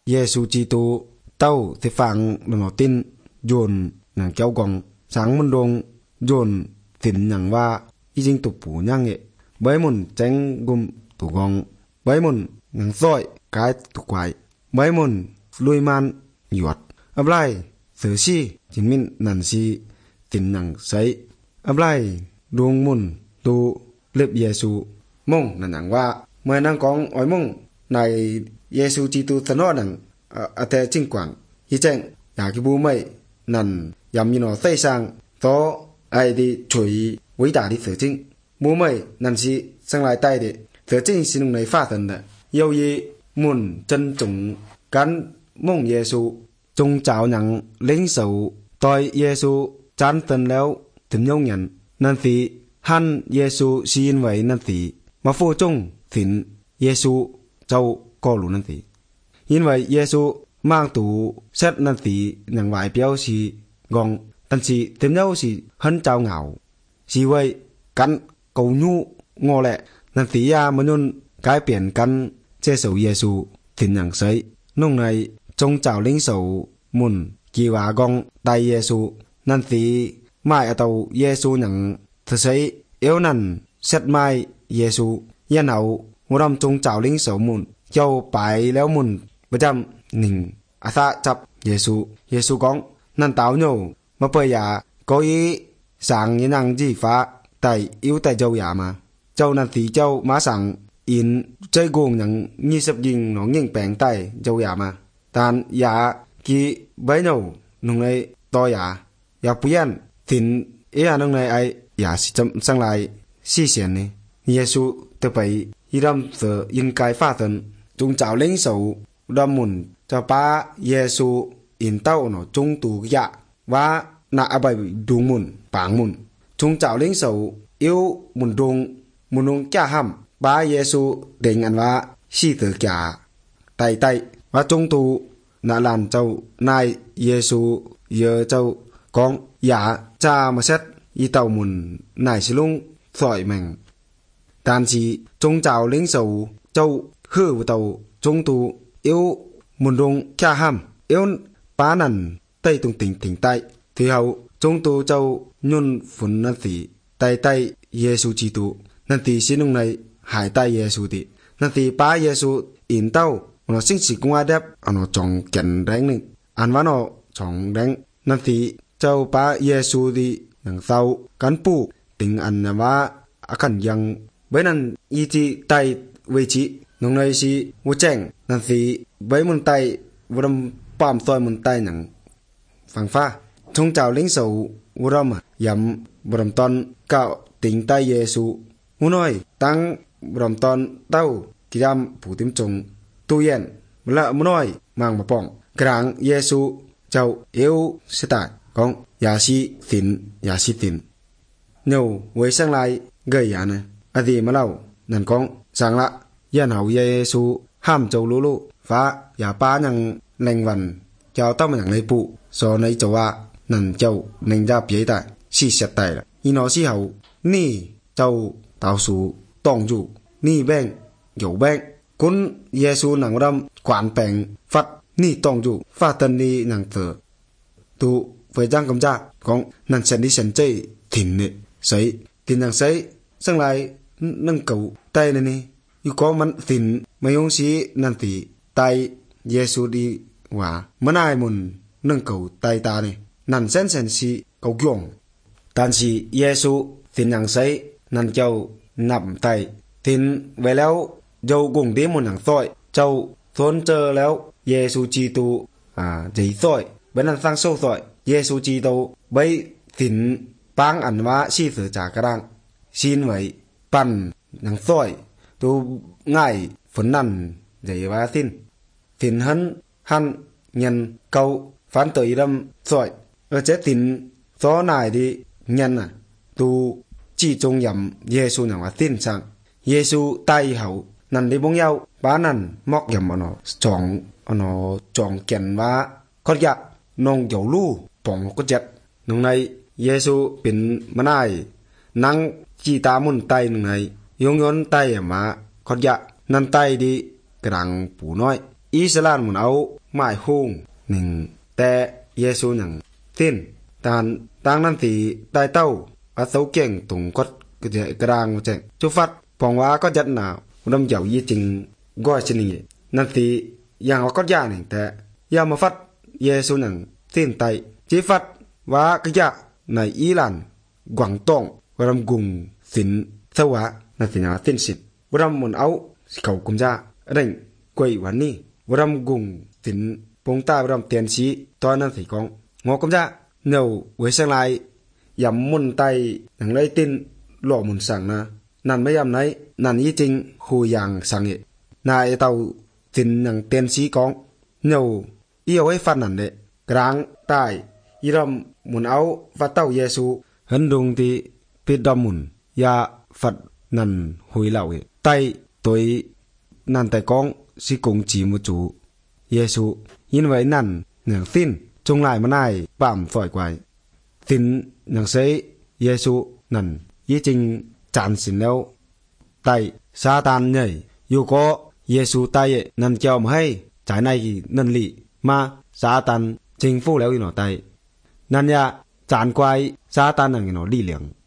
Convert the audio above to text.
耶稣基督到ที่ฟังหนอตินโยนหนังเจ้ากองสังมันลงโยนสินอย่างว่าอีจิงตุปูยังเอใบมุนแจงกุมตุกองใบมุนหนังซ้อยกายตุกไว้ใบมุนลุยมันหยวดอับไลเสือชีจินมินนันซีสินหนังใสอับไลดวงมุนตูเล็บเยซูมงนั่นอย่างว่าเมื่อนังกองอ้อยมงในเยซูจีตูสนอนังอาเตจิงกวางฮีแจงอยากกิบูไม่นั่นยำยินอใส่ช่างโตไอดีช่วยวิดาดิเสือจิงบูไม่นั่นสิสังหลายใต้เดเสือจิงสินงในฟ้าทันเดเยายีมุนจันจงกันมงเยซูจงเจ้าหนังเล้งเสาต่อยเยซูจานตันแล้วถึงยงยันนั่นสิฮันเยซูชีนไว้นั่นสิมาฟูจงสินเยซูเจ้าก็รู้นั่นสิยินไว้เยซูมางตูเซตนั่นสิหนังไหวเปียวสีกองตันสีเต็มเย้าสีฮันเจ้าเหงาสีไว้กันเกาญูงอแหละนั่นสิยามนุนกลายเปลี่ยนกันเจสเยซูสินอย่างเสยนุ่งในจงเจ้าลิงเสามุนกีวากองไตเยซูนั่นสิไม่เอาเยซูหนังเธอใช้เอวนั่นเซตไม่เยซูยันเอาหัวดำจงเจ้าลิงเสามุนเจ้าไปแล้วมุนประจำหนึ่งอาซาจับเยซูกองนั่นเต้าโย่มาเปยาก็อีสั่งยันนังจีฟ้าไตอิวไตเจ้าหยามาเจ้านั่นสีเจ้ามาสั่งอินใจโกงอย่างยี่สิบยิงหนองยิงแปลงไตเจ้าหยามาตานยากีใบโน่นงในต่อยาเปลี่ยนสินเอียนงในไอยาสิจำสังลายสี่เสียนนี่เยซูเตไปยีรำเสือยินกายฟ้าตันจงเจ้าเล้งเสาดำมุนเจ้าป้าเยซูอินเต้าหนอจงตูกยะว่านาอบัยดวงมุนปางมุนจงเจ้าเล้งเสาเอวมุนดงมุนดงแก่ห้ำป้าเยซูเด้งอันว่าชีเตอแก่ไตว่าจงตูนาลานเจ้านายเยซูเยอเจ้ากองยาจามาเซ็ตอีเต้ามุนนายสิลุงสอยแมงตานสีจงเจ้าเล้งเสาเจ้าฮือเต้าจงตูเอวมุนดงแก่ห้ำเอวป้านั่นไต้ตรงติ่งใต้ที่เขาจงตูเจ้ายุ่นฝนนั่นสีไต้เยซูจีตูนั่นตีสินงในหายใต้เยซูตินั่นตีป้าเยซูอินเต้าอันสิ่งสิกงอาเดบอันจองแก่นแรงหนึ่งอันว่านอจองแรงนั่นตีเจ้าป้าเยซูดีอย่างเศร้ากันปูติงอันว่าอากันยังใบนั้นอีจีไตเวจินงในสิวัวแจ้งนั่นสีใบมุนไตวัดปามซอยมุนไตหนังฟังฟ้าชงเจ้าเล้งเสาวัดยำบรมตอนเก่าติงไตเยซูหูน้อยตั้งบรมตอนเต้ากิยามผู้ติมจงตู้เย็นละมุน้อยมังมาป่องกลางเยซูเจ้าเอวสตาร์ของยาชีสินเนียวไว้สังลายเกยยานะอดีมาเล่านั่นของสังละยันเหาเยซูห้ามเจ้าลูฟ้าอย่าป้ายังแรงวันเจ้าต้องมาอย่างในปุสอในเจ้าว่านั่นเจ้าหนึ่งยาเปียได้ชีเสียตายละอีนอชีเหานี่เจ้าเต่าสูต้องอยู่นี่แบงอยู่แบงคุณเยซูหนังรำกวานแปงฟัดนี่ต้องอยู่ฟาตันนี่หนังเถอตูเฟยจ้างกำจักของนันเซนดิเซนเจถิ่นเนี่ยใส่ถิ่นอย่างใส่สังลายนั่งเก่าไตนี่อยู่ก็มันถิ่นไม่ยงชีนันตีไตเยซูดีว่ามันนายมุนนั่งเก่าไตตาเนี่ยนันเซนชีเก่าย่องตันชีเยซูถิ่นอย่างใส่นันเจ้านับไตถิ่นไว้แล้วเจ้ากงเดมุนหนังซ้อยเจ้าทนเจอแล้วเยซูจีตูใจซ้อยเบนันสร้างโซ่ซ้อยเยซูจีตูใบถิ่นปางอันว่าชีเสือจากกระด้างชินไว้ปั่นหนังซ้อยตูง่ายฝนนั่นใจว่าถิ่นหันเงินเกาฟันตัวดำซ้อยเจ๊ถิ่นซ้อนายดีเงินตูจีจงยำเยซูหนังว่าถิ่นสั่งเยซูไตเขานั่นได้บ่งยาวบ้านั่นมอกยำอนอจองแก่นว่าคอดยะนองเจ้าลู่ป่องก็เจ็ดนงในเยซูเป็นมานายนังจีตามุนไตนงในยงยนไตมาคอดยะนั่นไตดีกลางปูน้อยอิสราเอลมุนเอาหมายฮุงหนึ่งแต่เยซูหนังสิ้นต่างนั้นตีได้เต้าอาเสาเก่งตุงก็จะกระด้างมาแจงจุฟัดปองว่าก็จัดหนาวดำเหยายี่จริงก้อยชนีนั่นตีอย่างว่าก็ยาหนึ่งแต่ยามาฟัดเยซูหนังสิ้นไตจีฟัดว่าก็ยาในอิหร่านกวางตงวรำกุงสินสวะนั่นสินะสิ้นสิทธิ์วรำมุนเอาเขากุมจ้าเร่งกวยวันนี้วรำกุงสินปงตาวรำเตียนชีตอนนั้นสิกองงอกุมจ้าเนาเวเซงไลยำมุนไตหนังไรตินหล่อมุนสั่งนะนั่นไม่ยำไหนนั่นยี่จริงคูอย่างสั่งเอนายเตาสินหนังเตียนชีกองเนาอีเอาไว้ฟันนั่นเดกลางใต้อีรำมุนเอาฟัดเต้าเยซูหันดงที่ปิดดอมมุนยาฟัดนั่นหุยเหล่าไตตัวนั่นแต่กองสิกงจีมุจูเยซูยินไว้นั่นเหนือสิ้นจงลายมาได้ป่ามฝ่อยไกวสินหนังเซเยซูนั่นยี่จริงจานสินแล้วไตซาตานใหญ่อยู่ก็เยซูไตนั่นเจ้ามาให้จ่ายในนั่นลีมาซาตานจริงฟู่แล้วอีหนอไตนั่นยาจานไกวซาตานนั่นอีหนอลี่เหลียง